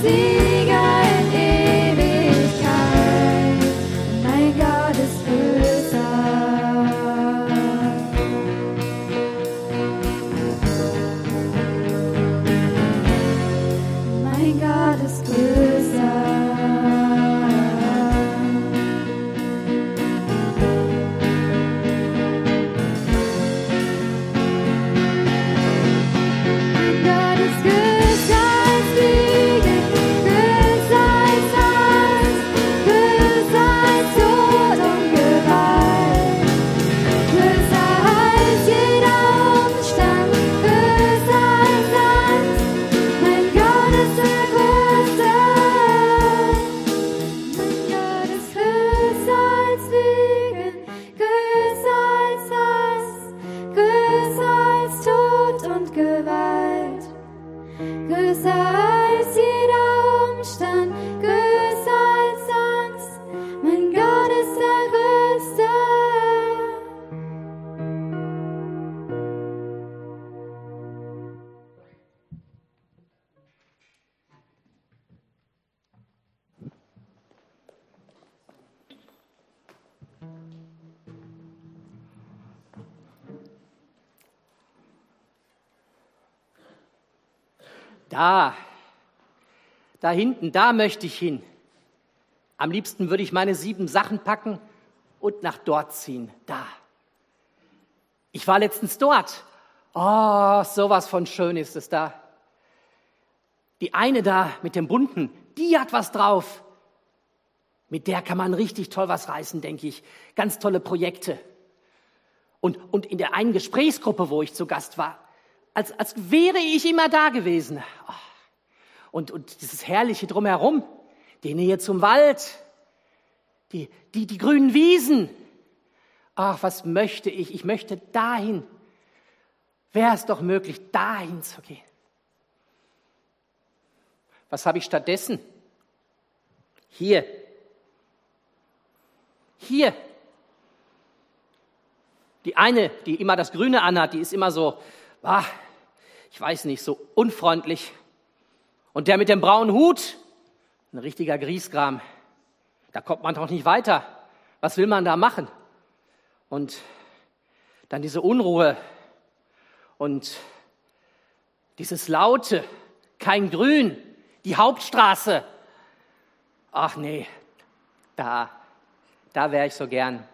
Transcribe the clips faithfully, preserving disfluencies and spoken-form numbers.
Da, da hinten, da möchte ich hin. Am liebsten würde ich meine sieben Sachen packen und nach dort ziehen. Da. Ich war letztens dort. Oh, sowas von schön ist es da. Die eine da mit dem Bunten, die hat was drauf. Mit der kann man richtig toll was reißen, denke ich. Ganz tolle Projekte. Und, und in der einen Gesprächsgruppe, wo ich zu Gast war, als, als wäre ich immer da gewesen. Oh. Und, und dieses Herrliche drumherum, die Nähe zum Wald, die, die, die grünen Wiesen. Ach, was möchte ich? Ich möchte dahin. Wäre es doch möglich, dahin zu gehen. Was habe ich stattdessen? Hier. Hier. Die eine, die immer das Grüne anhat, die ist immer so, ah, ich weiß nicht, so unfreundlich. Und der mit dem braunen Hut, ein richtiger Griesgram. Da kommt man doch nicht weiter. Was will man da machen? Und dann diese Unruhe und dieses Laute, kein Grün, die Hauptstraße. Ach nee, da, da wäre ich so gern.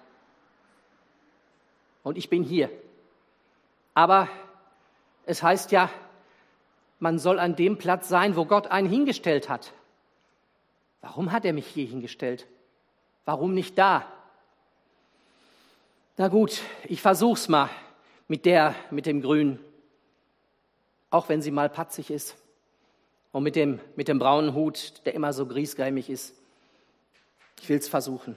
Und ich bin hier. Aber es heißt ja, man soll an dem Platz sein, wo Gott einen hingestellt hat. Warum hat er mich hier hingestellt? Warum nicht da? Na gut, ich versuch's mal mit der, mit dem Grün. Auch wenn sie mal patzig ist. Und mit dem, mit dem braunen Hut, der immer so griesgrämig ist. Ich will's versuchen.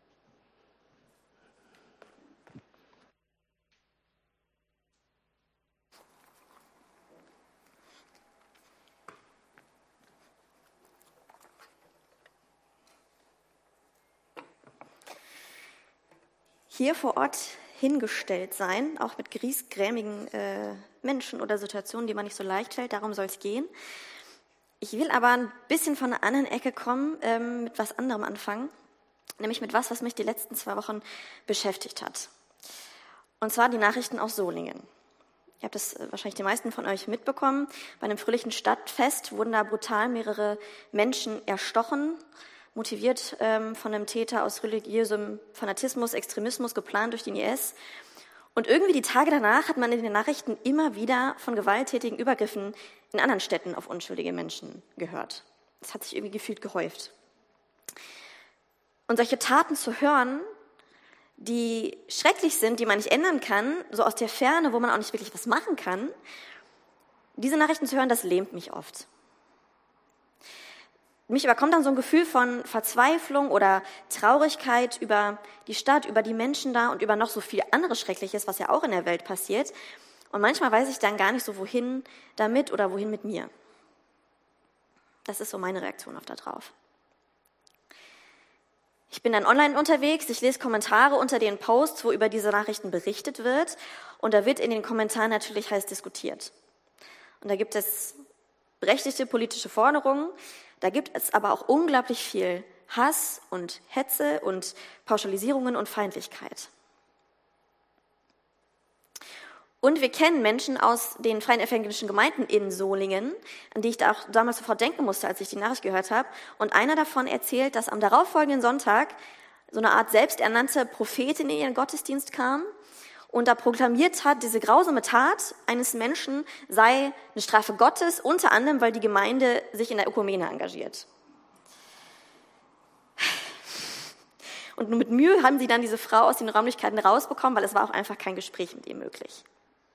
Hier vor Ort hingestellt sein, auch mit griesgrämigen äh, Menschen oder Situationen, die man nicht so leicht fällt, darum soll es gehen. Ich will aber ein bisschen von einer anderen Ecke kommen, ähm, mit was anderem anfangen, nämlich mit was, was mich die letzten zwei Wochen beschäftigt hat. Und zwar die Nachrichten aus Solingen. Ihr habt das äh, wahrscheinlich die meisten von euch mitbekommen. Bei einem fröhlichen Stadtfest wurden da brutal mehrere Menschen erstochen, motiviert ähm, von einem Täter aus religiösem Fanatismus, Extremismus, geplant durch den I S. Und irgendwie die Tage danach hat man in den Nachrichten immer wieder von gewalttätigen Übergriffen in anderen Städten auf unschuldige Menschen gehört. Das hat sich irgendwie gefühlt gehäuft. Und solche Taten zu hören, die schrecklich sind, die man nicht ändern kann, so aus der Ferne, wo man auch nicht wirklich was machen kann, diese Nachrichten zu hören, das lähmt mich oft. Mich überkommt dann so ein Gefühl von Verzweiflung oder Traurigkeit über die Stadt, über die Menschen da und über noch so viel anderes Schreckliches, was ja auch in der Welt passiert. Und manchmal weiß ich dann gar nicht so, wohin damit oder wohin mit mir. Das ist so meine Reaktion auf da drauf. Ich bin dann online unterwegs, ich lese Kommentare unter den Posts, wo über diese Nachrichten berichtet wird. Und da wird in den Kommentaren natürlich heiß diskutiert. Und da gibt es berechtigte politische Forderungen. Da gibt es aber auch unglaublich viel Hass und Hetze und Pauschalisierungen und Feindlichkeit. Und wir kennen Menschen aus den Freien Evangelischen Gemeinden in Solingen, an die ich da auch damals sofort denken musste, als ich die Nachricht gehört habe. Und einer davon erzählt, dass am darauffolgenden Sonntag so eine Art selbsternannte Prophetin in ihren Gottesdienst kam und da proklamiert hat, diese grausame Tat eines Menschen sei eine Strafe Gottes, unter anderem, weil die Gemeinde sich in der Ökumene engagiert. Und nur mit Mühe haben sie dann diese Frau aus den Räumlichkeiten rausbekommen, weil es war auch einfach kein Gespräch mit ihr möglich.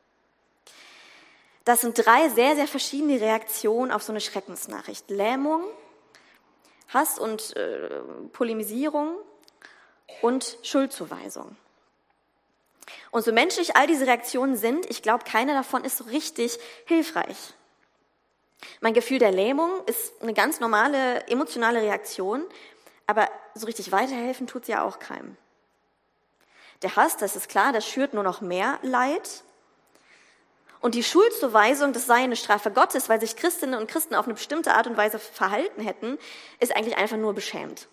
Das sind drei sehr, sehr verschiedene Reaktionen auf so eine Schreckensnachricht. Lähmung, Hass und äh, Polemisierung und Schuldzuweisung. Und so menschlich all diese Reaktionen sind, ich glaube, keine davon ist so richtig hilfreich. Mein Gefühl der Lähmung ist eine ganz normale emotionale Reaktion, aber so richtig weiterhelfen tut es ja auch keinem. Der Hass, das ist klar, das schürt nur noch mehr Leid. Und die Schuldzuweisung, das sei eine Strafe Gottes, weil sich Christinnen und Christen auf eine bestimmte Art und Weise verhalten hätten, ist eigentlich einfach nur beschämt.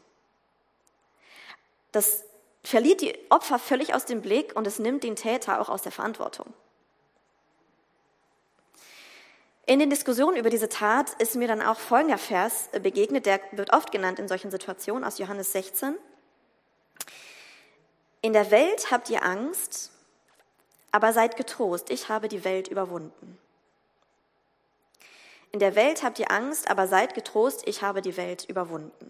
Das verliert die Opfer völlig aus dem Blick und es nimmt den Täter auch aus der Verantwortung. In den Diskussionen über diese Tat ist mir dann auch folgender Vers begegnet, der wird oft genannt in solchen Situationen, aus Johannes sechzehn. In der Welt habt ihr Angst, aber seid getrost, ich habe die Welt überwunden. In der Welt habt ihr Angst, aber seid getrost, ich habe die Welt überwunden.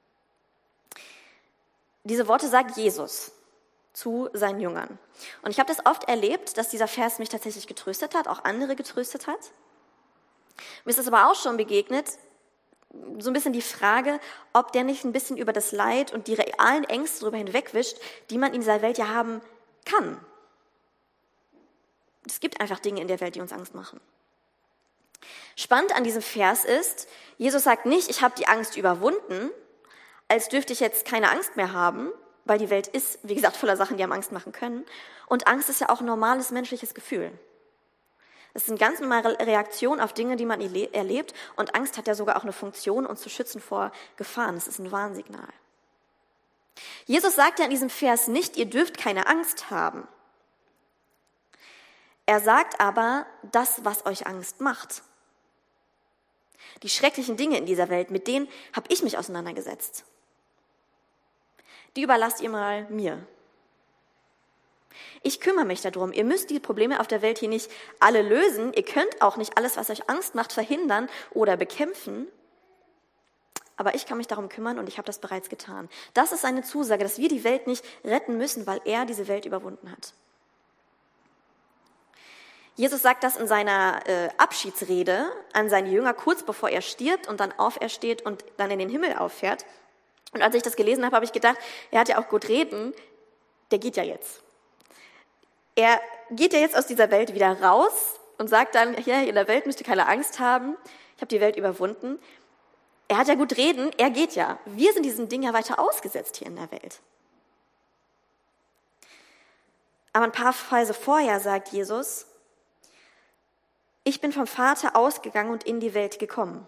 Diese Worte sagt Jesus zu seinen Jüngern. Und ich habe das oft erlebt, dass dieser Vers mich tatsächlich getröstet hat, auch andere getröstet hat. Mir ist es aber auch schon begegnet, so ein bisschen die Frage, ob der nicht ein bisschen über das Leid und die realen Ängste darüber hinwegwischt, die man in dieser Welt ja haben kann. Es gibt einfach Dinge in der Welt, die uns Angst machen. Spannend an diesem Vers ist, Jesus sagt nicht, ich habe die Angst überwunden, als dürfte ich jetzt keine Angst mehr haben, weil die Welt ist, wie gesagt, voller Sachen, die einem Angst machen können. Und Angst ist ja auch ein normales menschliches Gefühl. Es ist eine ganz normale Reaktion auf Dinge, die man erlebt. Und Angst hat ja sogar auch eine Funktion, uns zu schützen vor Gefahren. Das ist ein Warnsignal. Jesus sagt ja in diesem Vers nicht, ihr dürft keine Angst haben. Er sagt aber das, was euch Angst macht. Die schrecklichen Dinge in dieser Welt, mit denen habe ich mich auseinandergesetzt. Die überlasst ihr mal mir. Ich kümmere mich darum. Ihr müsst die Probleme auf der Welt hier nicht alle lösen. Ihr könnt auch nicht alles, was euch Angst macht, verhindern oder bekämpfen. Aber ich kann mich darum kümmern und ich habe das bereits getan. Das ist eine Zusage, dass wir die Welt nicht retten müssen, weil er diese Welt überwunden hat. Jesus sagt das in seiner äh, Abschiedsrede an seine Jünger, kurz bevor er stirbt und dann aufersteht und dann in den Himmel auffährt. Und als ich das gelesen habe, habe ich gedacht, er hat ja auch gut reden, der geht ja jetzt. Er geht ja jetzt aus dieser Welt wieder raus und sagt dann, hier in der Welt müsst ihr keine Angst haben, ich habe die Welt überwunden. Er hat ja gut reden, er geht ja. Wir sind diesen Dingen ja weiter ausgesetzt hier in der Welt. Aber ein paar Verse vorher sagt Jesus, ich bin vom Vater ausgegangen und in die Welt gekommen.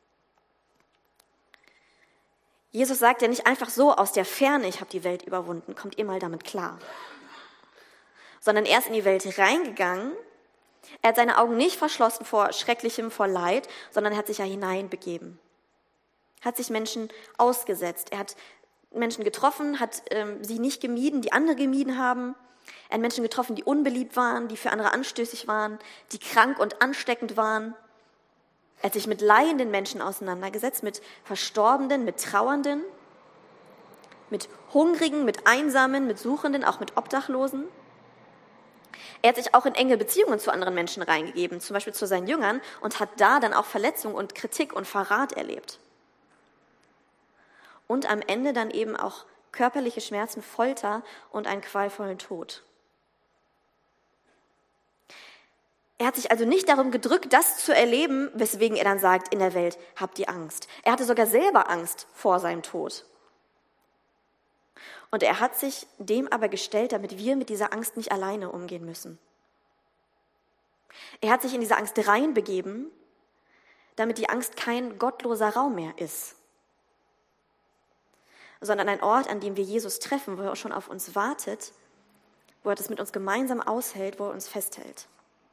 Jesus sagt ja nicht einfach so aus der Ferne, ich habe die Welt überwunden, kommt ihr mal damit klar. Sondern er ist in die Welt reingegangen, er hat seine Augen nicht verschlossen vor Schrecklichem, vor Leid, sondern er hat sich ja hineinbegeben. Er hat sich Menschen ausgesetzt, er hat Menschen getroffen, hat ähm, sie nicht gemieden, die andere gemieden haben. Er hat Menschen getroffen, die unbeliebt waren, die für andere anstößig waren, die krank und ansteckend waren. Er hat sich mit leidenden Menschen auseinandergesetzt, mit Verstorbenen, mit Trauernden, mit Hungrigen, mit Einsamen, mit Suchenden, auch mit Obdachlosen. Er hat sich auch in enge Beziehungen zu anderen Menschen reingegeben, zum Beispiel zu seinen Jüngern, und hat da dann auch Verletzung und Kritik und Verrat erlebt. Und am Ende dann eben auch körperliche Schmerzen, Folter und einen qualvollen Tod. Er hat sich also nicht darum gedrückt, das zu erleben, weswegen er dann sagt, in der Welt habt ihr Angst. Er hatte sogar selber Angst vor seinem Tod. Und er hat sich dem aber gestellt, damit wir mit dieser Angst nicht alleine umgehen müssen. Er hat sich in diese Angst reinbegeben, damit die Angst kein gottloser Raum mehr ist, sondern ein Ort, an dem wir Jesus treffen, wo er schon auf uns wartet, wo er das mit uns gemeinsam aushält, wo er uns festhält.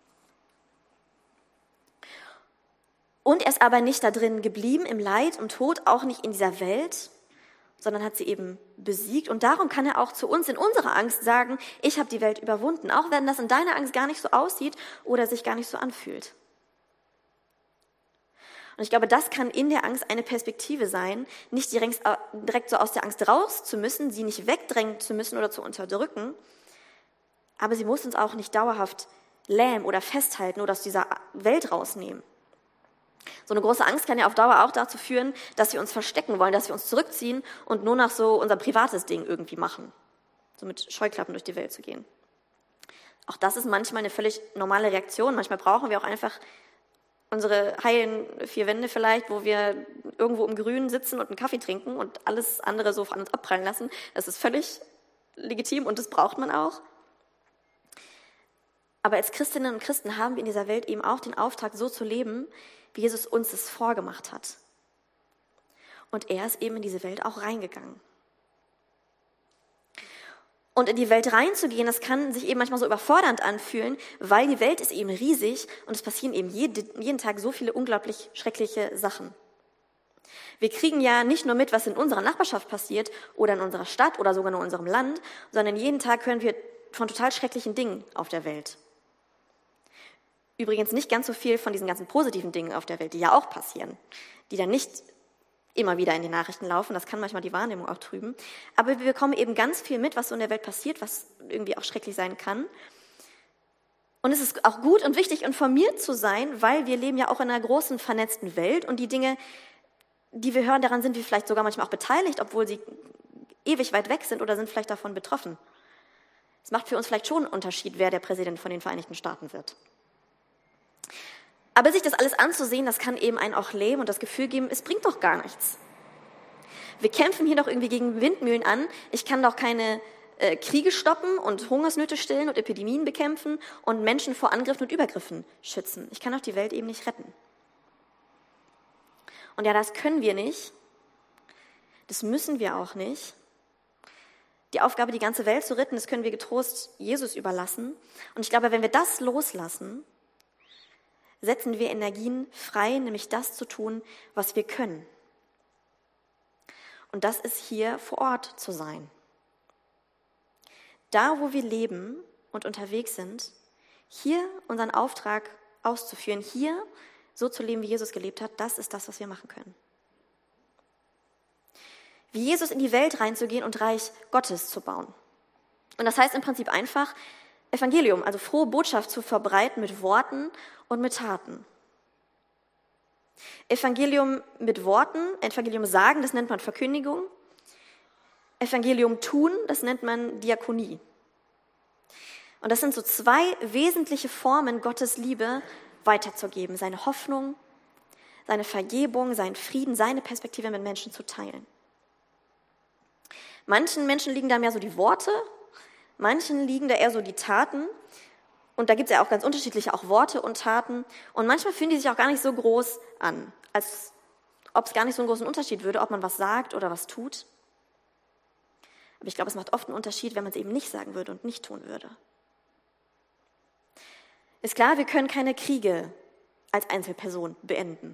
Und er ist aber nicht da drin geblieben, im Leid und Tod, auch nicht in dieser Welt, sondern hat sie eben besiegt. Und darum kann er auch zu uns in unserer Angst sagen, ich habe die Welt überwunden, auch wenn das in deiner Angst gar nicht so aussieht oder sich gar nicht so anfühlt. Und ich glaube, das kann in der Angst eine Perspektive sein, nicht direkt, direkt so aus der Angst raus zu müssen, sie nicht wegdrängen zu müssen oder zu unterdrücken, aber sie muss uns auch nicht dauerhaft lähmen oder festhalten oder aus dieser Welt rausnehmen. So eine große Angst kann ja auf Dauer auch dazu führen, dass wir uns verstecken wollen, dass wir uns zurückziehen und nur noch so unser privates Ding irgendwie machen, so mit Scheuklappen durch die Welt zu gehen. Auch das ist manchmal eine völlig normale Reaktion. Manchmal brauchen wir auch einfach unsere heilen vier Wände vielleicht, wo wir irgendwo im Grünen sitzen und einen Kaffee trinken und alles andere so von uns abprallen lassen. Das ist völlig legitim und das braucht man auch. Aber als Christinnen und Christen haben wir in dieser Welt eben auch den Auftrag, so zu leben, wie Jesus uns es vorgemacht hat. Und er ist eben in diese Welt auch reingegangen. Und in die Welt reinzugehen, das kann sich eben manchmal so überfordernd anfühlen, weil die Welt ist eben riesig und es passieren eben jeden Tag so viele unglaublich schreckliche Sachen. Wir kriegen ja nicht nur mit, was in unserer Nachbarschaft passiert oder in unserer Stadt oder sogar in unserem Land, sondern jeden Tag hören wir von total schrecklichen Dingen auf der Welt. Übrigens nicht ganz so viel von diesen ganzen positiven Dingen auf der Welt, die ja auch passieren, die dann nicht immer wieder in den Nachrichten laufen. Das kann manchmal die Wahrnehmung auch trüben. Aber wir bekommen eben ganz viel mit, was so in der Welt passiert, was irgendwie auch schrecklich sein kann. Und es ist auch gut und wichtig, informiert zu sein, weil wir leben ja auch in einer großen, vernetzten Welt und die Dinge, die wir hören, daran sind wir vielleicht sogar manchmal auch beteiligt, obwohl sie ewig weit weg sind oder sind vielleicht davon betroffen. Es macht für uns vielleicht schon einen Unterschied, wer der Präsident von den Vereinigten Staaten wird. Aber sich das alles anzusehen, das kann eben einen auch lähmen und das Gefühl geben, es bringt doch gar nichts. Wir kämpfen hier doch irgendwie gegen Windmühlen an. Ich kann doch keine äh, Kriege stoppen und Hungersnöte stillen und Epidemien bekämpfen und Menschen vor Angriffen und Übergriffen schützen. Ich kann doch die Welt eben nicht retten. Und ja, das können wir nicht. Das müssen wir auch nicht. Die Aufgabe, die ganze Welt zu retten, das können wir getrost Jesus überlassen. Und ich glaube, wenn wir das loslassen, setzen wir Energien frei, nämlich das zu tun, was wir können. Und das ist hier vor Ort zu sein. Da, wo wir leben und unterwegs sind, hier unseren Auftrag auszuführen, hier so zu leben, wie Jesus gelebt hat, das ist das, was wir machen können. Wie Jesus in die Welt reinzugehen und Reich Gottes zu bauen. Und das heißt im Prinzip einfach, Evangelium, also frohe Botschaft zu verbreiten mit Worten und mit Taten. Evangelium mit Worten, Evangelium sagen, das nennt man Verkündigung. Evangelium tun, das nennt man Diakonie. Und das sind so zwei wesentliche Formen, Gottes Liebe weiterzugeben, seine Hoffnung, seine Vergebung, seinen Frieden, seine Perspektive mit Menschen zu teilen. Manchen Menschen liegen da mehr so die Worte, manchen liegen da eher so die Taten. Und da gibt es ja auch ganz unterschiedliche auch Worte und Taten. Und manchmal fühlen die sich auch gar nicht so groß an, als ob es gar nicht so einen großen Unterschied würde, ob man was sagt oder was tut. Aber ich glaube, es macht oft einen Unterschied, wenn man es eben nicht sagen würde und nicht tun würde. Ist klar, wir können keine Kriege als Einzelperson beenden.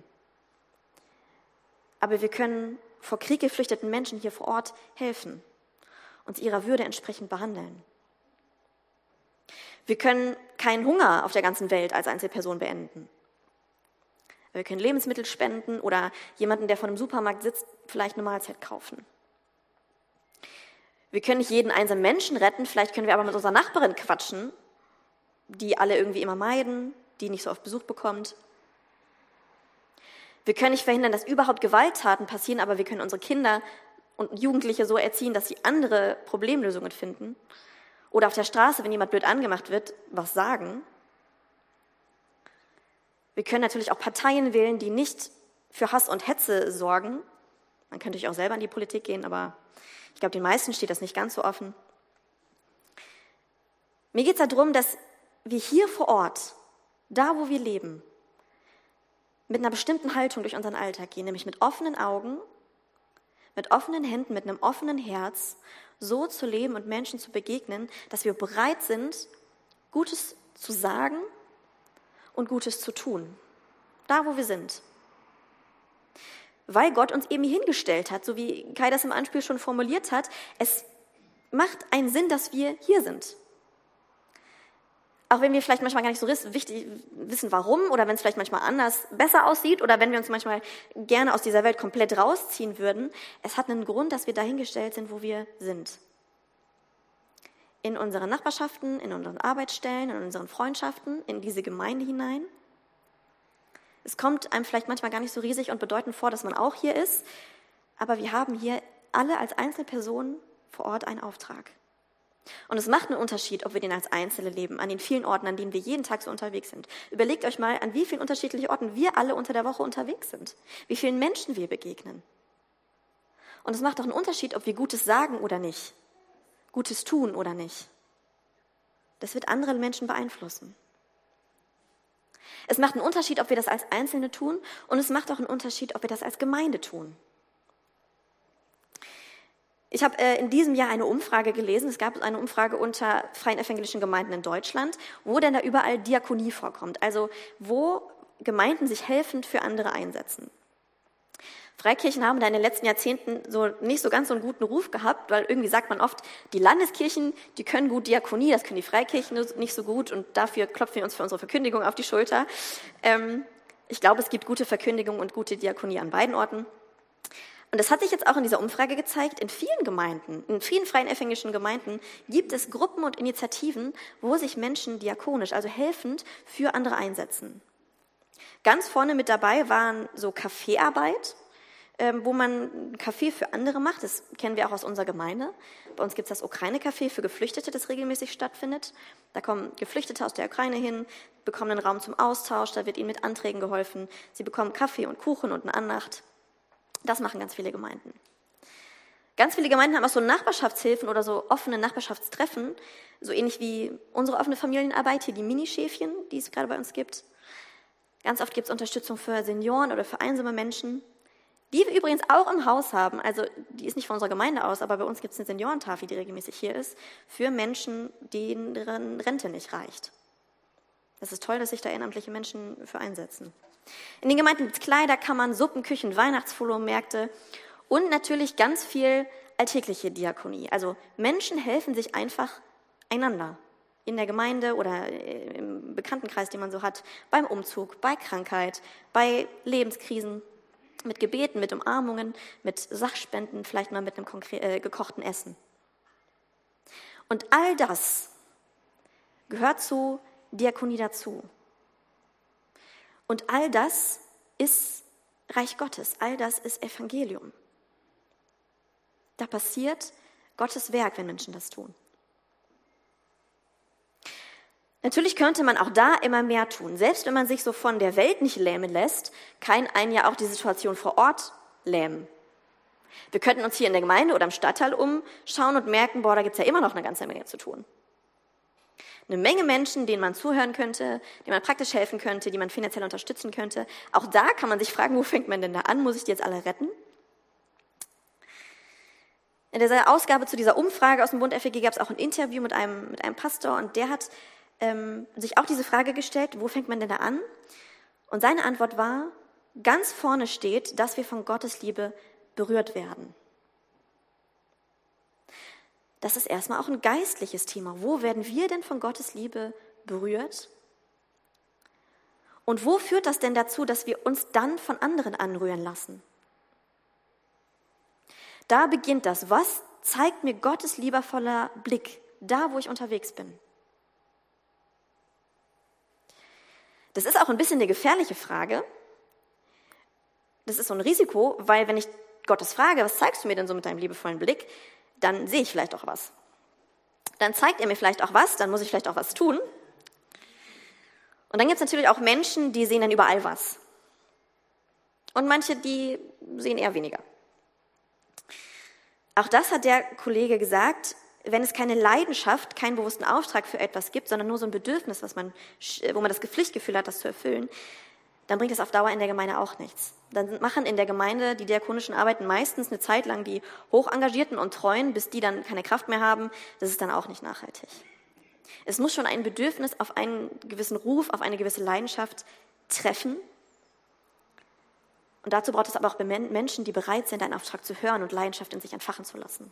Aber wir können vor Krieg geflüchteten Menschen hier vor Ort helfen und sie ihrer Würde entsprechend behandeln. Wir können keinen Hunger auf der ganzen Welt als Einzelperson beenden. Wir können Lebensmittel spenden oder jemanden, der vor einem Supermarkt sitzt, vielleicht eine Mahlzeit kaufen. Wir können nicht jeden einzelnen Menschen retten, vielleicht können wir aber mit unserer Nachbarin quatschen, die alle irgendwie immer meiden, die nicht so oft Besuch bekommt. Wir können nicht verhindern, dass überhaupt Gewalttaten passieren, aber wir können unsere Kinder und Jugendliche so erziehen, dass sie andere Problemlösungen finden. Oder auf der Straße, wenn jemand blöd angemacht wird, was sagen. Wir können natürlich auch Parteien wählen, die nicht für Hass und Hetze sorgen. Man könnte natürlich auch selber in die Politik gehen, aber ich glaube, den meisten steht das nicht ganz so offen. Mir geht es darum, dass wir hier vor Ort, da wo wir leben, mit einer bestimmten Haltung durch unseren Alltag gehen, nämlich mit offenen Augen, mit offenen Händen, mit einem offenen Herz, so zu leben und Menschen zu begegnen, dass wir bereit sind, Gutes zu sagen und Gutes zu tun, da wo wir sind. Weil Gott uns eben hier hingestellt hat, so wie Kai das im Anspiel schon formuliert hat, es macht einen Sinn, dass wir hier sind. Auch wenn wir vielleicht manchmal gar nicht so wichtig wissen, warum, oder wenn es vielleicht manchmal anders besser aussieht, oder wenn wir uns manchmal gerne aus dieser Welt komplett rausziehen würden, es hat einen Grund, dass wir dahingestellt sind, wo wir sind. In unseren Nachbarschaften, in unseren Arbeitsstellen, in unseren Freundschaften, in diese Gemeinde hinein. Es kommt einem vielleicht manchmal gar nicht so riesig und bedeutend vor, dass man auch hier ist, aber wir haben hier alle als Einzelpersonen vor Ort einen Auftrag. Und es macht einen Unterschied, ob wir den als Einzelne leben, an den vielen Orten, an denen wir jeden Tag so unterwegs sind. Überlegt euch mal, an wie vielen unterschiedlichen Orten wir alle unter der Woche unterwegs sind, wie vielen Menschen wir begegnen. Und es macht auch einen Unterschied, ob wir Gutes sagen oder nicht, Gutes tun oder nicht. Das wird andere Menschen beeinflussen. Es macht einen Unterschied, ob wir das als Einzelne tun, und es macht auch einen Unterschied, ob wir das als Gemeinde tun. Ich habe äh, in diesem Jahr eine Umfrage gelesen. Es gab eine Umfrage unter freien evangelischen Gemeinden in Deutschland, wo denn da überall Diakonie vorkommt, also wo Gemeinden sich helfend für andere einsetzen. Freikirchen haben da in den letzten Jahrzehnten so nicht so ganz so einen guten Ruf gehabt, weil irgendwie sagt man oft, die Landeskirchen, die können gut Diakonie, das können die Freikirchen nicht so gut, und dafür klopfen wir uns für unsere Verkündigung auf die Schulter. Ähm, ich glaube, es gibt gute Verkündigung und gute Diakonie an beiden Orten. Und das hat sich jetzt auch in dieser Umfrage gezeigt, in vielen Gemeinden, in vielen freien evangelischen Gemeinden gibt es Gruppen und Initiativen, wo sich Menschen diakonisch, also helfend, für andere einsetzen. Ganz vorne mit dabei waren so Kaffeearbeit, wo man Kaffee für andere macht. Das kennen wir auch aus unserer Gemeinde. Bei uns gibt es das Ukraine-Café für Geflüchtete, das regelmäßig stattfindet. Da kommen Geflüchtete aus der Ukraine hin, bekommen einen Raum zum Austausch, da wird ihnen mit Anträgen geholfen. Sie bekommen Kaffee und Kuchen und eine Andacht. Das machen ganz viele Gemeinden. Ganz viele Gemeinden haben auch so Nachbarschaftshilfen oder so offene Nachbarschaftstreffen, so ähnlich wie unsere offene Familienarbeit, hier die Minischäfchen, die es gerade bei uns gibt. Ganz oft gibt es Unterstützung für Senioren oder für einsame Menschen, die wir übrigens auch im Haus haben. Also die ist nicht von unserer Gemeinde aus, aber bei uns gibt es eine Seniorentafel, die regelmäßig hier ist, für Menschen, denen Rente nicht reicht. Das ist toll, dass sich da ehrenamtliche Menschen für einsetzen. In den Gemeinden gibt es Kleiderkammern, Suppenküchen, Weihnachtsflohmärkte und natürlich ganz viel alltägliche Diakonie. Also Menschen helfen sich einfach einander in der Gemeinde oder im Bekanntenkreis, den man so hat, beim Umzug, bei Krankheit, bei Lebenskrisen, mit Gebeten, mit Umarmungen, mit Sachspenden, vielleicht mal mit einem konkre- äh, gekochten Essen. Und all das gehört zu Diakonie dazu. Und all das ist Reich Gottes, all das ist Evangelium. Da passiert Gottes Werk, wenn Menschen das tun. Natürlich könnte man auch da immer mehr tun. Selbst wenn man sich so von der Welt nicht lähmen lässt, kann einen ja auch die Situation vor Ort lähmen. Wir könnten uns hier in der Gemeinde oder im Stadtteil umschauen und merken, boah, da gibt es ja immer noch eine ganze Menge zu tun. Eine Menge Menschen, denen man zuhören könnte, denen man praktisch helfen könnte, die man finanziell unterstützen könnte. Auch da kann man sich fragen, wo fängt man denn da an? Muss ich die jetzt alle retten? In dieser Ausgabe zu dieser Umfrage aus dem Bund F E G gab es auch ein Interview mit einem, mit einem Pastor, und der hat ähm, sich auch diese Frage gestellt, wo fängt man denn da an? Und seine Antwort war, ganz vorne steht, dass wir von Gottes Liebe berührt werden. Das ist erstmal auch ein geistliches Thema. Wo werden wir denn von Gottes Liebe berührt? Und wo führt das denn dazu, dass wir uns dann von anderen anrühren lassen? Da beginnt das. Was zeigt mir Gottes liebevoller Blick, da wo ich unterwegs bin? Das ist auch ein bisschen eine gefährliche Frage. Das ist so ein Risiko, weil wenn ich Gottes frage, was zeigst du mir denn so mit deinem liebevollen Blick, dann sehe ich vielleicht auch was. Dann zeigt er mir vielleicht auch was, dann muss ich vielleicht auch was tun. Und dann gibt es natürlich auch Menschen, die sehen dann überall was. Und manche, die sehen eher weniger. Auch das hat der Kollege gesagt, wenn es keine Leidenschaft, keinen bewussten Auftrag für etwas gibt, sondern nur so ein Bedürfnis, was man, wo man das Pflichtgefühl hat, das zu erfüllen, dann bringt es auf Dauer in der Gemeinde auch nichts. Dann machen in der Gemeinde die diakonischen Arbeiten meistens eine Zeit lang die Hochengagierten und Treuen, bis die dann keine Kraft mehr haben. Das ist dann auch nicht nachhaltig. Es muss schon ein Bedürfnis auf einen gewissen Ruf, auf eine gewisse Leidenschaft treffen. Und dazu braucht es aber auch Menschen, die bereit sind, einen Auftrag zu hören und Leidenschaft in sich entfachen zu lassen.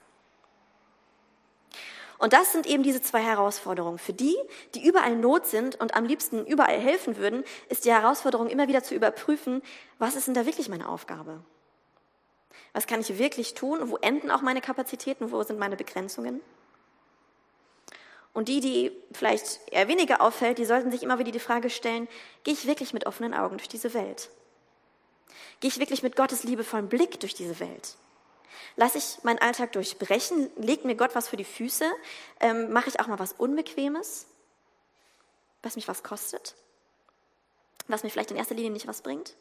Und das sind eben diese zwei Herausforderungen. Für die, die überall Not sind und am liebsten überall helfen würden, ist die Herausforderung immer wieder zu überprüfen, was ist denn da wirklich meine Aufgabe? Was kann ich wirklich tun? Wo enden auch meine Kapazitäten? Wo sind meine Begrenzungen? Und die, die vielleicht eher weniger auffällt, die sollten sich immer wieder die Frage stellen, gehe ich wirklich mit offenen Augen durch diese Welt? Gehe ich wirklich mit Gottes liebevollen Blick durch diese Welt? Lasse ich meinen Alltag durchbrechen? Legt mir Gott was für die Füße? Ähm, mache ich auch mal was Unbequemes, was mich was kostet? Was mir vielleicht in erster Linie nicht was bringt?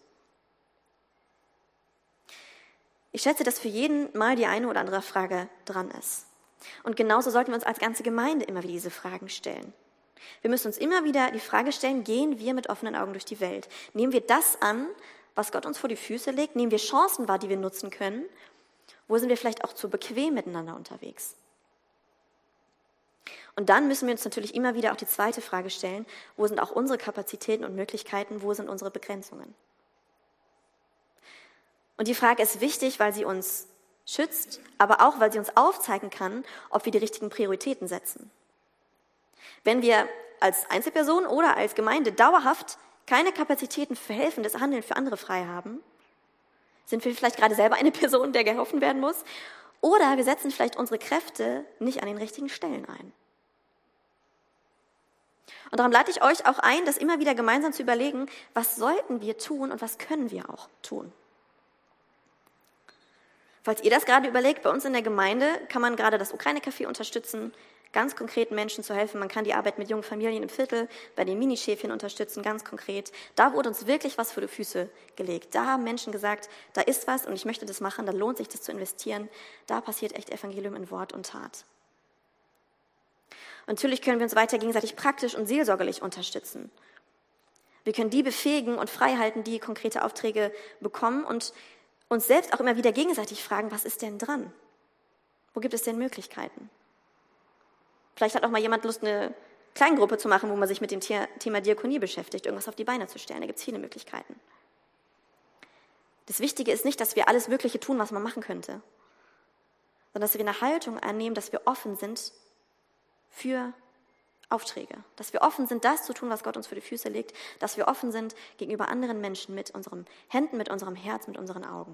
Ich schätze, dass für jeden mal die eine oder andere Frage dran ist. Und genauso sollten wir uns als ganze Gemeinde immer wieder diese Fragen stellen. Wir müssen uns immer wieder die Frage stellen, gehen wir mit offenen Augen durch die Welt? Nehmen wir das an, was Gott uns vor die Füße legt? Nehmen wir Chancen wahr, die wir nutzen können? Wo sind wir vielleicht auch zu bequem miteinander unterwegs? Und dann müssen wir uns natürlich immer wieder auch die zweite Frage stellen, wo sind auch unsere Kapazitäten und Möglichkeiten, wo sind unsere Begrenzungen? Und die Frage ist wichtig, weil sie uns schützt, aber auch, weil sie uns aufzeigen kann, ob wir die richtigen Prioritäten setzen. Wenn wir als Einzelperson oder als Gemeinde dauerhaft keine Kapazitäten für helfendes Handeln für andere frei haben, sind wir vielleicht gerade selber eine Person, der geholfen werden muss, oder wir setzen vielleicht unsere Kräfte nicht an den richtigen Stellen ein. Und darum lade ich euch auch ein, das immer wieder gemeinsam zu überlegen, was sollten wir tun und was können wir auch tun. Falls ihr das gerade überlegt, bei uns in der Gemeinde kann man gerade das Ukraine-Café unterstützen, ganz konkret Menschen zu helfen. Man kann die Arbeit mit jungen Familien im Viertel bei den Minischäfchen unterstützen, ganz konkret. Da wurde uns wirklich was vor die Füße gelegt. Da haben Menschen gesagt, da ist was und ich möchte das machen, da lohnt sich das zu investieren. Da passiert echt Evangelium in Wort und Tat. Und natürlich können wir uns weiter gegenseitig praktisch und seelsorgerlich unterstützen. Wir können die befähigen und frei halten, die konkrete Aufträge bekommen und uns selbst auch immer wieder gegenseitig fragen, was ist denn dran? Wo gibt es denn Möglichkeiten? Vielleicht hat auch mal jemand Lust, eine Kleingruppe zu machen, wo man sich mit dem Thema Diakonie beschäftigt, irgendwas auf die Beine zu stellen. Da gibt es viele Möglichkeiten. Das Wichtige ist nicht, dass wir alles Mögliche tun, was man machen könnte, sondern dass wir eine Haltung annehmen, dass wir offen sind für Aufträge, dass wir offen sind, das zu tun, was Gott uns für die Füße legt, dass wir offen sind gegenüber anderen Menschen mit unseren Händen, mit unserem Herz, mit unseren Augen.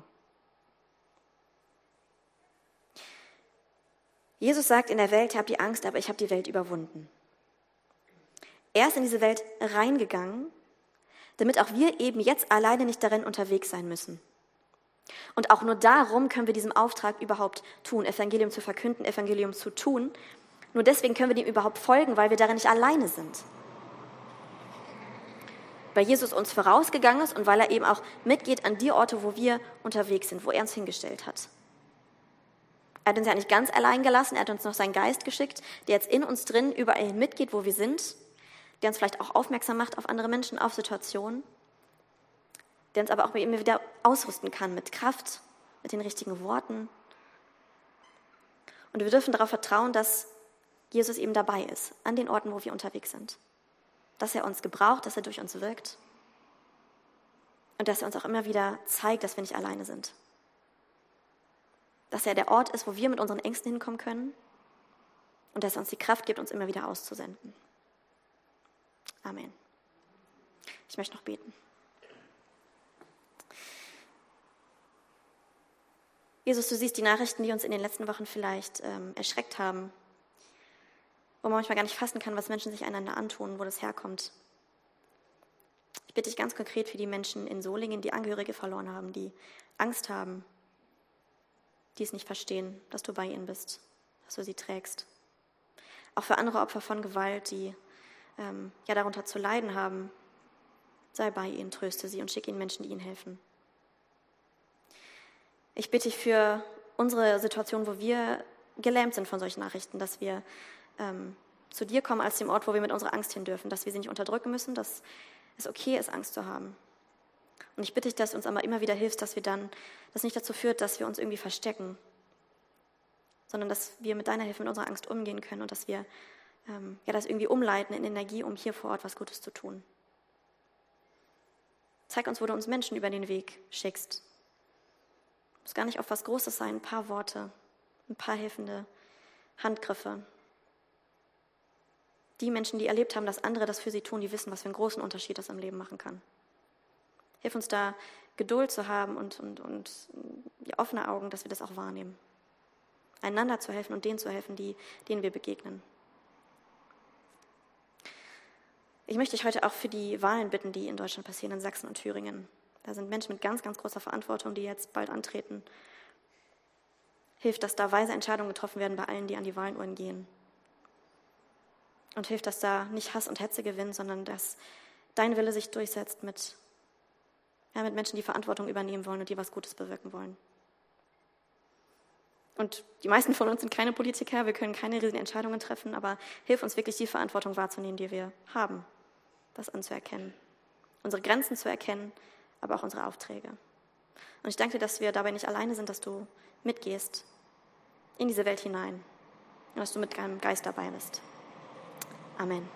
Jesus sagt in der Welt, habt ihr Angst, aber ich habe die Welt überwunden. Er ist in diese Welt reingegangen, damit auch wir eben jetzt alleine nicht darin unterwegs sein müssen. Und auch nur darum können wir diesem Auftrag überhaupt tun, Evangelium zu verkünden, Evangelium zu tun. Nur deswegen können wir dem überhaupt folgen, weil wir darin nicht alleine sind. Weil Jesus uns vorausgegangen ist und weil er eben auch mitgeht an die Orte, wo wir unterwegs sind, wo er uns hingestellt hat. Er hat uns ja nicht ganz allein gelassen, er hat uns noch seinen Geist geschickt, der jetzt in uns drin überall hin mitgeht, wo wir sind, der uns vielleicht auch aufmerksam macht auf andere Menschen, auf Situationen, der uns aber auch immer wieder ausrüsten kann mit Kraft, mit den richtigen Worten. Und wir dürfen darauf vertrauen, dass Jesus eben dabei ist, an den Orten, wo wir unterwegs sind. Dass er uns gebraucht, dass er durch uns wirkt und dass er uns auch immer wieder zeigt, dass wir nicht alleine sind. Dass er der Ort ist, wo wir mit unseren Ängsten hinkommen können und dass er uns die Kraft gibt, uns immer wieder auszusenden. Amen. Ich möchte noch beten. Jesus, du siehst die Nachrichten, die uns in den letzten Wochen vielleicht ähm, erschreckt haben, wo man manchmal gar nicht fassen kann, was Menschen sich einander antun, wo das herkommt. Ich bitte dich ganz konkret für die Menschen in Solingen, die Angehörige verloren haben, die Angst haben, die es nicht verstehen, dass du bei ihnen bist, dass du sie trägst. Auch für andere Opfer von Gewalt, die ähm, ja darunter zu leiden haben, sei bei ihnen, tröste sie und schick ihnen Menschen, die ihnen helfen. Ich bitte dich für unsere Situation, wo wir gelähmt sind von solchen Nachrichten, dass wir ähm, zu dir kommen als dem Ort, wo wir mit unserer Angst hin dürfen, dass wir sie nicht unterdrücken müssen, dass es okay ist, Angst zu haben. Und ich bitte dich, dass du uns aber immer wieder hilfst, dass wir dann, das nicht dazu führt, dass wir uns irgendwie verstecken, sondern dass wir mit deiner Hilfe mit unserer Angst umgehen können und dass wir ähm, ja, das irgendwie umleiten in Energie, um hier vor Ort was Gutes zu tun. Zeig uns, wo du uns Menschen über den Weg schickst. Es muss gar nicht auf was Großes sein, ein paar Worte, ein paar hilfende Handgriffe. Die Menschen, die erlebt haben, dass andere das für sie tun, die wissen, was für einen großen Unterschied das im Leben machen kann. Hilf uns da, Geduld zu haben und, und, und ja, offene Augen, dass wir das auch wahrnehmen. Einander zu helfen und denen zu helfen, die, denen wir begegnen. Ich möchte dich heute auch für die Wahlen bitten, die in Deutschland passieren, in Sachsen und Thüringen. Da sind Menschen mit ganz, ganz großer Verantwortung, die jetzt bald antreten. Hilf, dass da weise Entscheidungen getroffen werden bei allen, die an die Wahlenurnen gehen. Und hilf, dass da nicht Hass und Hetze gewinnen, sondern dass dein Wille sich durchsetzt mit, ja, mit Menschen, die Verantwortung übernehmen wollen und die was Gutes bewirken wollen. Und die meisten von uns sind keine Politiker, wir können keine riesigen Entscheidungen treffen, aber hilf uns wirklich, die Verantwortung wahrzunehmen, die wir haben, das anzuerkennen, unsere Grenzen zu erkennen, aber auch unsere Aufträge. Und ich danke dir, dass wir dabei nicht alleine sind, dass du mitgehst in diese Welt hinein und dass du mit deinem Geist dabei bist. Amen.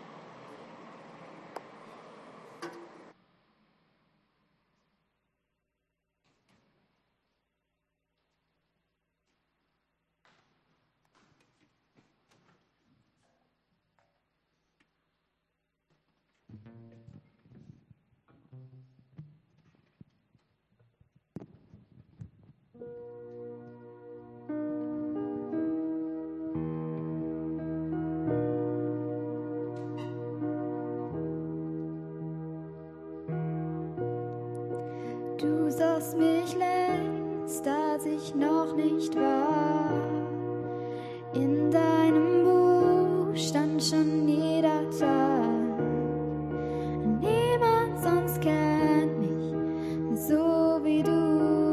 Du sahst mich längst, als ich noch nicht war. In deinem Buch stand schon jeder Tag. Niemand sonst kennt mich so wie du.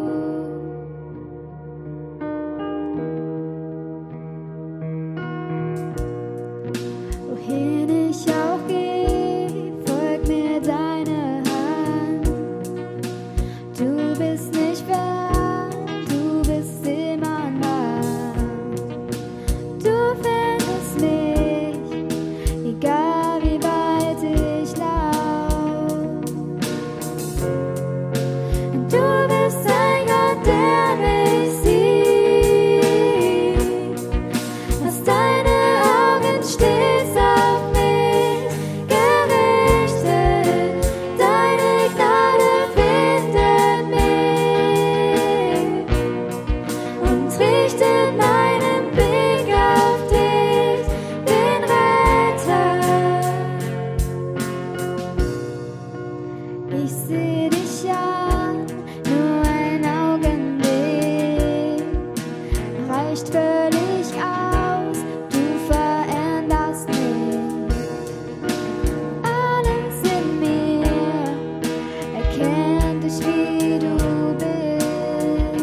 Wohin ich auch gehe, folgt mir deine Hand. Du bist nicht fern, du bist immer nah. Du findest mich, egal wie weit ich lauf. Du bist ein Gott, der mich sieht. Hast deine Augen stets auf mich gerichtet. Deine Gnade findet mich und richtet meinen Blick auf dich, den Retter. Ich seh dich an, nur ein Augenblick reicht völlig aus, du veränderst mich. Alles in mir erkennt dich, wie du bist.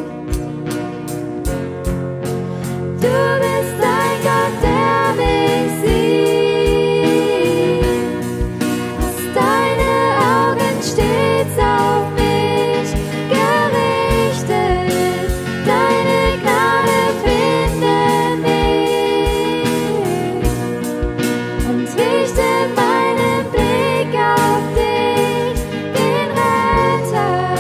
Du bist ein Gott, der mich sieht. Hast deine Augen stets auf mich gerichtet. Deine Gnade findet mich und richtet meinen Blick auf dich, den Retter.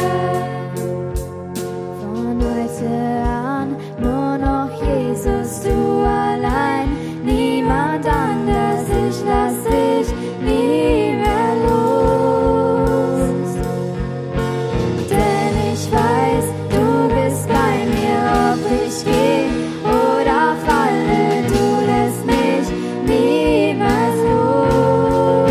Von heute an nur noch Jesus, du allein, niemand anders, ich lass dich nie mehr los. Denn ich weiß, du bist bei mir, ob ich geh oder falle, du lässt mich niemals los.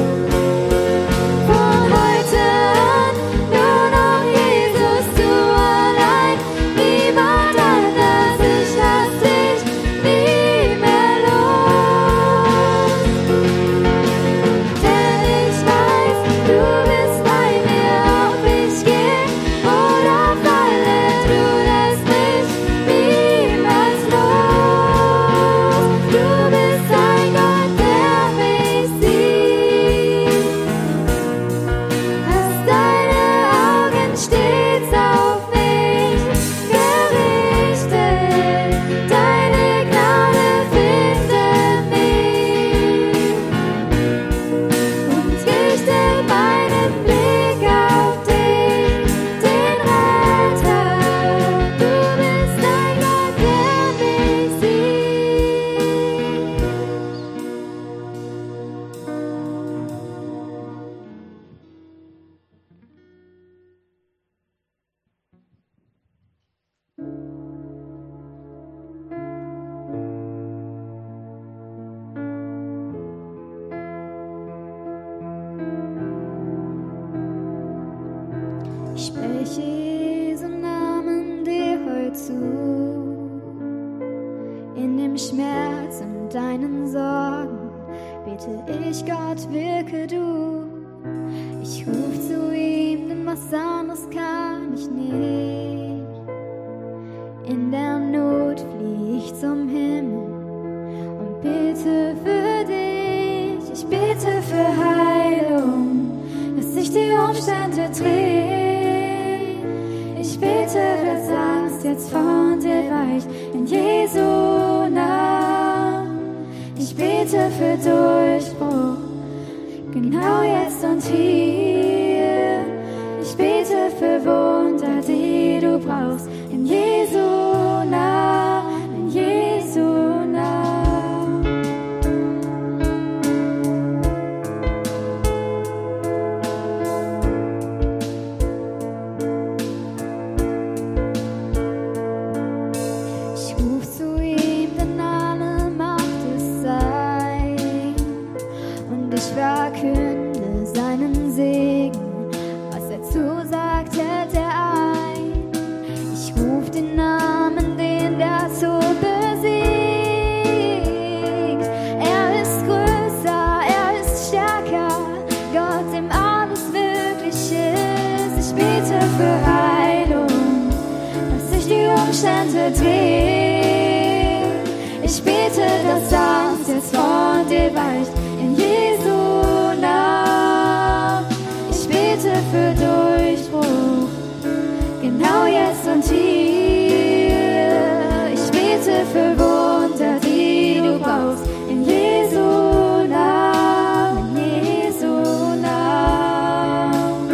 Von heute an nur noch Jesus, du allein, niemand anders, ich lass dich meinem Schmerz und deinen Sorgen bete ich, Gott, wirke du. Ich ruf zu ihm, denn was anderes kann ich nicht. In der Not flieh ich zum Himmel und bete für dich. Ich bete für Heilung, dass sich die Umstände drehen. Ich bete, dass Angst jetzt von dir weicht, in Jesu Namen. Ich bete für Durchbruch, genau jetzt und hier. Ich bete für Wunder, die du brauchst, in Jesu Namen, in Jesu Namen. Ich ruf zu ihm, der Name macht es sein, und ich verkünde seinen Segen, was er zusagt, hält er ein. Ich ruf den Namen, den der Tod besiegt. Er ist größer, er ist stärker, Gott, dem alles möglich ist. Ich bete für Heilung, dass sich die Umstände drehen. Ich bete, dass Angst jetzt von dir weicht, in Jesu Namen. Ich bete für Durchbruch, genau jetzt und hier. Ich bete für Wunder, die du brauchst, in Jesu Namen, in Jesu Namen.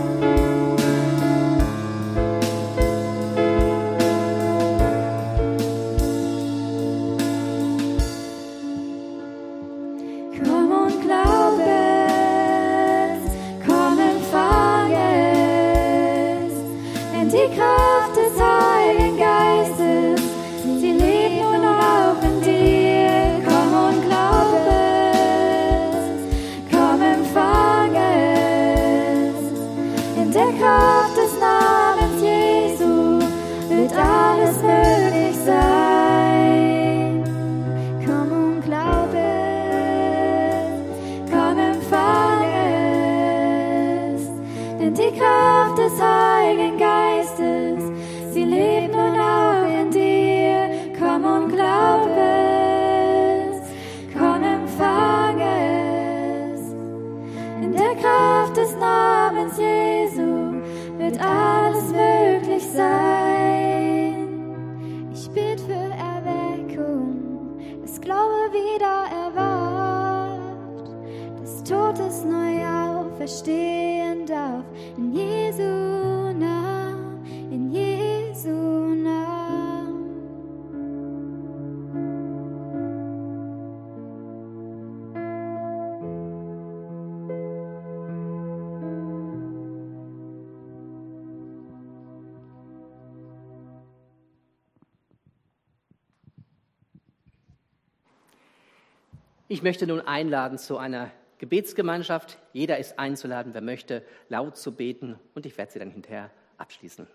Komm und glaub es, komm empfang es, denn die Kraft des Heiligen Geistes, sie lebt nun auch in dir. Komm und glaub es, komm empfang es, in der Kraft des Namens Jesu wird alles möglich sein. Komm und glaub es, komm empfang es, denn die Kraft des Heiligen Geistes, sie lebt nun auch in dir. Komm und glaub es, komm empfang es, in der Kraft des Namens Jesu wird alles möglich sein. Ich bete für Erweckung, dass Glaube wieder erwacht, dass Totes neu auferstehen darf, in Jesu Namen, in Jesu Namen. Ich möchte nun einladen zu einer Gebetsgemeinschaft. Jeder ist einzuladen, wer möchte, laut zu beten, und ich werde sie dann hinterher abschließen.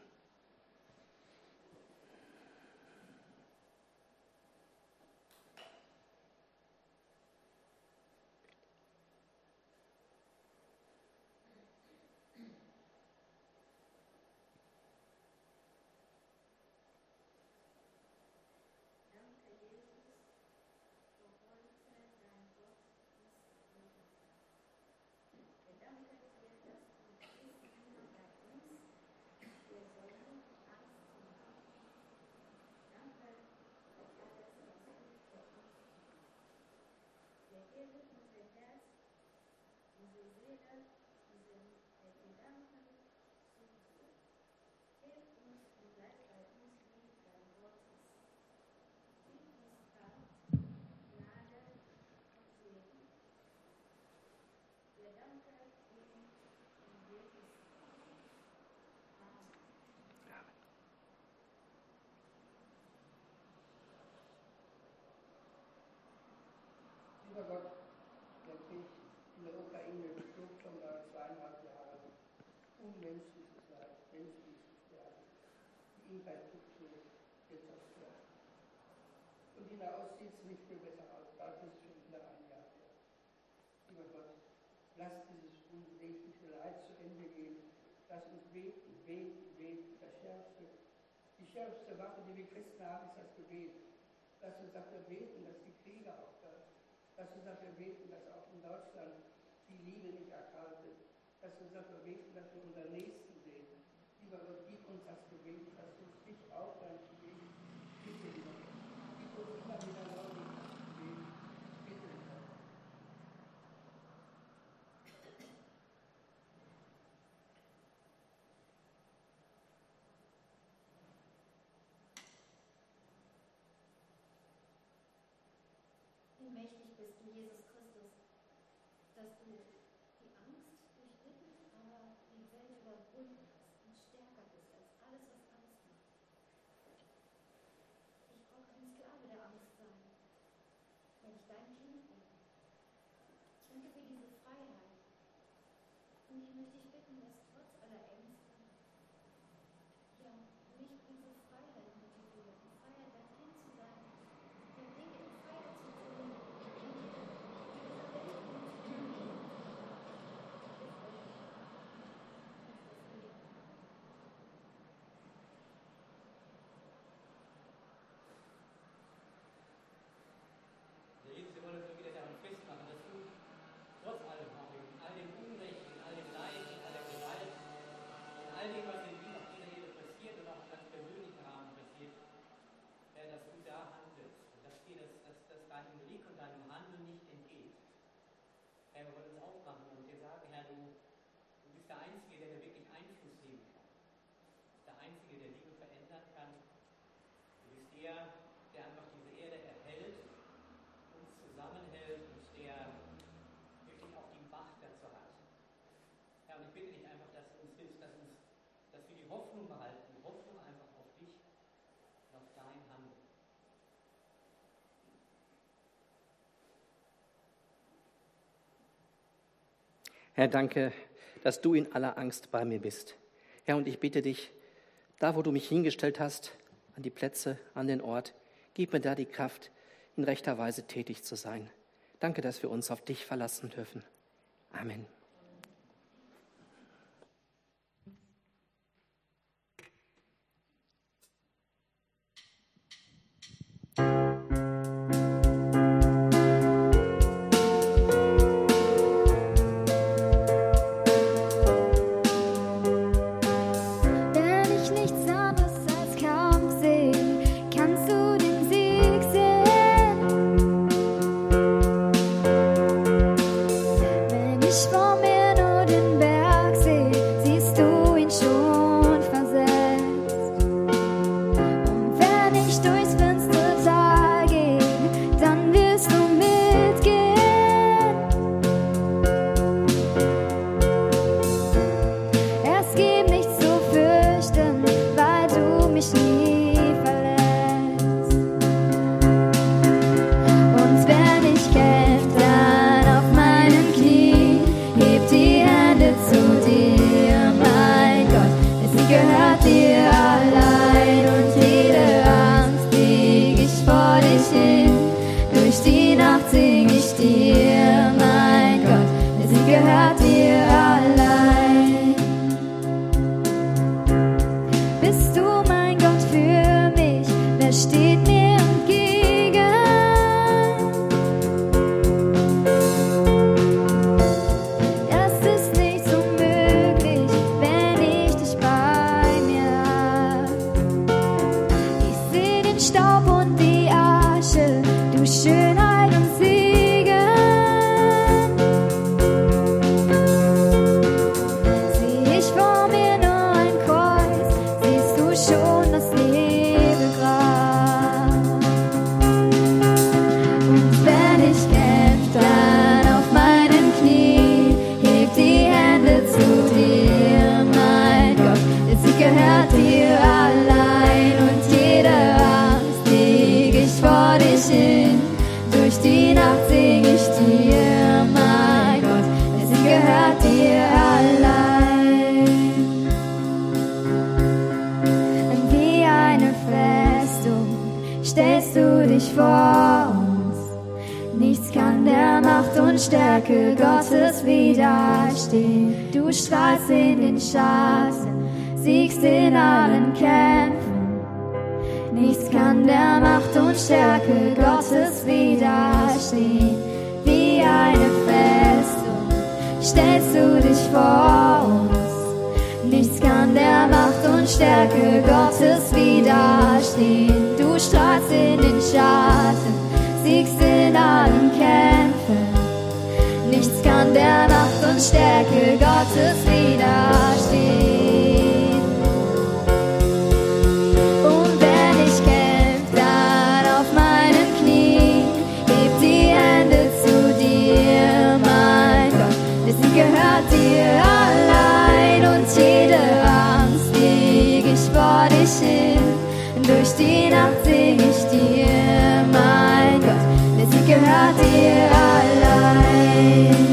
Lieber Gott, wenn ich in der Ukraine geflogen schon mal zweieinhalb Jahre unmenschliches Leid, menschliches Leid, die Inhalt zu jetzt auf der Und in der Ostsee sieht es nicht viel besser aus. Da ist es schon wieder ein Jahr her. Lieber Gott, lass dieses unsägliche Leid zu Ende gehen. Lass uns beten, beten, beten. Das Schärfste, die schärfste Waffe, die wir Christen haben, ist das Gebet. Lass uns dafür beten, dass die Kriege aufhören. Lass uns dafür beten, dass auch in Deutschland die Liebe nicht erkaltet. Lass uns dafür beten, dass wir unseren Nächsten sehen. Lieber Gott, gib uns das Gebet, lass uns dich aufhören zu beten. Bitte, lieber Gott, gib uns immer wieder neu das Gebet. Bitte, lieber Gott. Wie mächtig bist du, Jesus Christus, dass du die Angst durchlitten, aber die Welt überwunden hast und stärker bist als alles, was Angst macht. Ich brauche kein Sklave der Angst sein, weil ich dein Kind bin. Danke für diese Freiheit. Und ich möchte dich bitten, dass trotz aller Ängste, ja, mich diese Freiheit motiviert, die Freiheit, dein Kind zu sein, die Dinge in Freiheit zu tun, Jesus, wir wollen uns wieder daran festmachen, dass du trotz allem, auch in all dem Unrecht, in all dem Leid, in all der Gewalt, in all dem, was in dieser Erde passiert und auch im ganz persönlichen Rahmen passiert, Herr, dass du da handelst und dass dir das, dass, dass deinem Blick und deinem Handeln nicht entgeht. Herr, wir wollen uns aufmachen und dir sagen, Herr, du, du bist der Einzige, der da wirklich Einfluss nehmen kann. Du bist der Einzige, der Dinge verändern kann. Du bist der, der einfach diese Erde erhält, uns zusammenhält und der wirklich auch die Macht dazu hat. Herr, und ich bitte dich einfach, dass du uns hilfst, dass, uns, dass wir die Hoffnung behalten, die Hoffnung einfach auf dich und auf dein Handeln. Herr, danke, dass du in aller Angst bei mir bist. Herr, und ich bitte dich, da wo du mich hingestellt hast, an die Plätze, an den Ort, gib mir da die Kraft, in rechter Weise tätig zu sein. Danke, dass wir uns auf dich verlassen dürfen. Amen. Wenn ich nichts anderes als Kampf sehe, kannst du den Sieg sehen. Wenn ich vor mir nur den Berg sehe, siehst du ihn schon versetzt. Und wenn ich durchs finstere Tal gehe, dann wirst du mitgehen. Es gibt nichts zu fürchten, weil du mich nie verlässt. Und wenn ich kämpf, dann auf meinen Knien, heb die Hände zu dir, mein Gott, der Sieg gehört dir allein. Und jede Angst leg ich vor dich hin, durch die Nacht sing ich dir, mein Gott, der Sieg gehört dir allein. Bist du mein Gott für mich? Wer steht mir entgegen? Es ist nicht unmöglich, wenn ich dich bei mir hab. Ich seh den Staub und die Asche, du Schönheit und Segen. Sieh ich vor mir nur ein Kreuz, siehst du schon das Nebelgrab. Und wenn ich kämpf, dann auf meinen Knien, heb die Hände zu dir, mein Gott, der Sieg gehört dir allein. Und jede Angst leg ich vor dich hin, durch die Nacht sing ich dir, mein Gott, der Sieg gehört dir allein. Wie eine Festung stellst du dich dich vor uns. Nichts kann der Macht und Stärke Gottes widerstehen. Du strahlst in den Schatten, siegst in allen Kämpfen. Nichts kann der Macht und Stärke Gottes widerstehen. Wie eine Festung stellst du dich vor uns. Nichts kann der Macht und Stärke Gottes widerstehen. Du strahlst in den Schatten, siegst in allen Kämpfen. Nichts kann der Macht und Stärke Gottes widerstehen. Und wenn ich kämpf, dann auf meinen Knien, heb die Hände zu dir, mein Gott. Der Sieg gehört dir allein und jede Angst leg ich vor dich hin. Durch die Nacht sing ich dir, mein Gott, der Sieg gehört dir allein.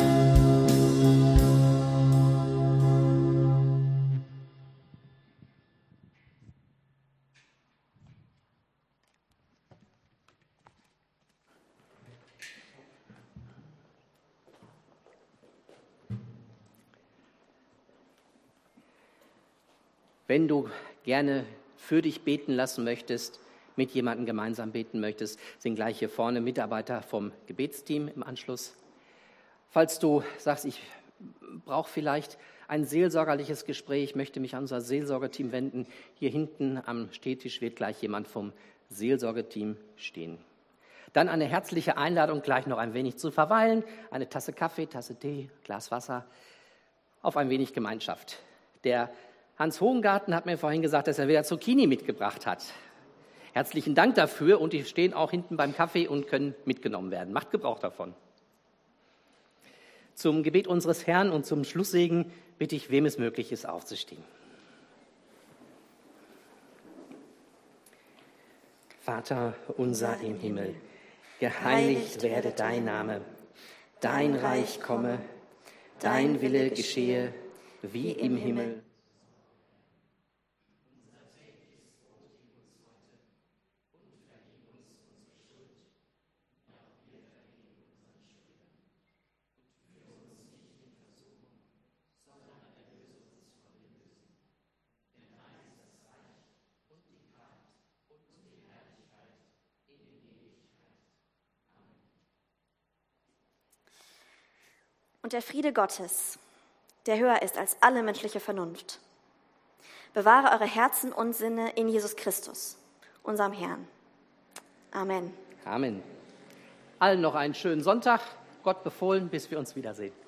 Wenn du gerne für dich beten lassen möchtest, mit jemandem gemeinsam beten möchtest, sind gleich hier vorne Mitarbeiter vom Gebetsteam im Anschluss. Falls du sagst, ich brauche vielleicht ein seelsorgerliches Gespräch, möchte mich an unser Seelsorgeteam wenden, hier hinten am Stehtisch wird gleich jemand vom Seelsorgeteam stehen. Dann eine herzliche Einladung, gleich noch ein wenig zu verweilen, eine Tasse Kaffee, Tasse Tee, Glas Wasser, auf ein wenig Gemeinschaft. Der Hans Hohengarten hat mir vorhin gesagt, dass er wieder Zucchini mitgebracht hat. Herzlichen Dank dafür und die stehen auch hinten beim Kaffee und können mitgenommen werden. Macht Gebrauch davon. Zum Gebet unseres Herrn und zum Schlusssegen bitte ich, wem es möglich ist, aufzustehen. Vater unser im Himmel, geheiligt werde dein Name, dein Reich komme, dein Wille geschehe, wie im Himmel. Und der Friede Gottes, der höher ist als alle menschliche Vernunft, bewahre eure Herzen und Sinne in Jesus Christus, unserem Herrn. Amen. Amen. Allen noch einen schönen Sonntag. Gott befohlen, bis wir uns wiedersehen.